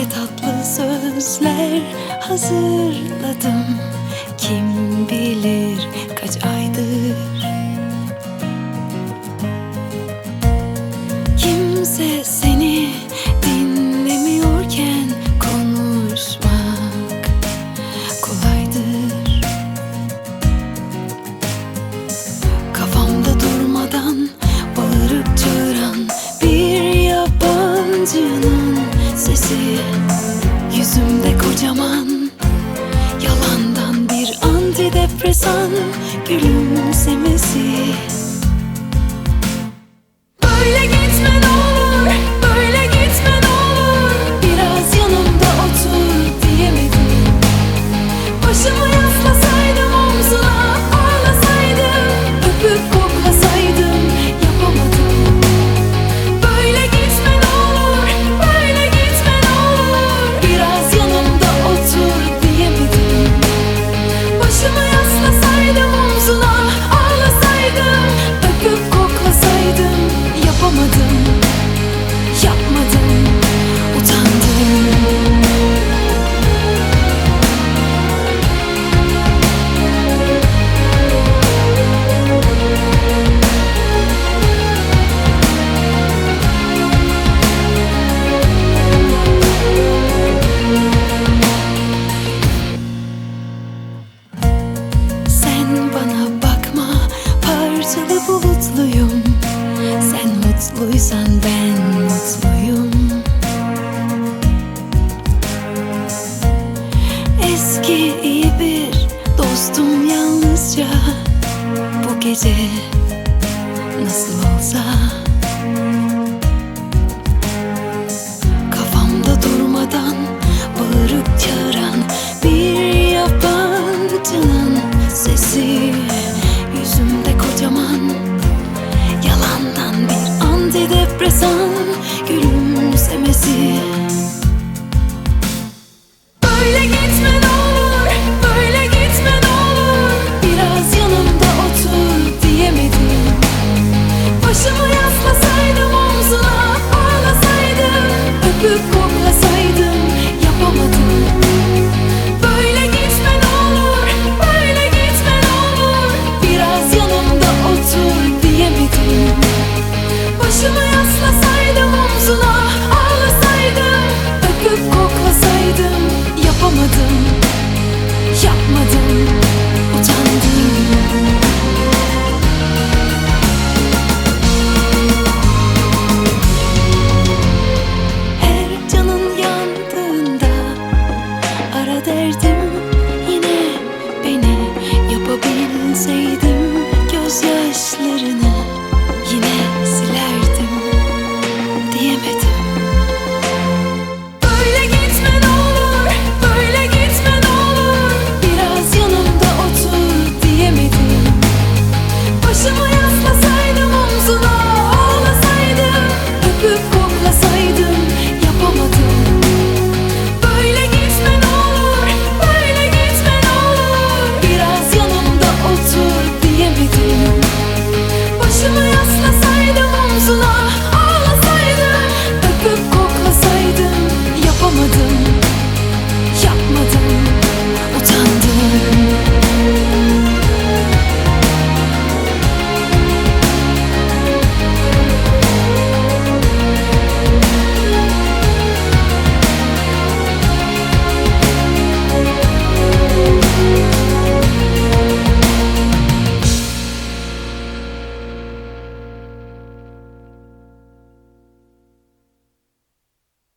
Ne tatlı sözler hazırladım, kim bilir kaç aydır. Kimse seni dinlemiyorken konuşmak kolaydır. Kafamda durmadan bağırıp çağıran bir yabancının sesi, yüzümde kocaman yalandan bir antidepresan gülümsemesi. Böyle gitme ne olur, böyle gitme ne olur, biraz yanımda otur diyemedim. Başımı yaslasaydım omzuna, ağlasaydım, öpüp koklasaydım, yapamadım. Böyle gitme ne olur, böyle gitme ne olur, biraz yanımda otur diyemedim. Başımı yaslasaydım omzuna, ağlasaydım, öpüp koklasaydım, yapamadım, yapmadım, utandım. Sen bana bakma, parçalı bulutluyum. Sen mutluysan ben mutluyum. Eski iyi bir dostum yalnızca bu gece nasıl olsa. Kafamda durmadan bağırıp çağıran bir yabancının sesi, yüzümde kocaman yalandan bir antidepresan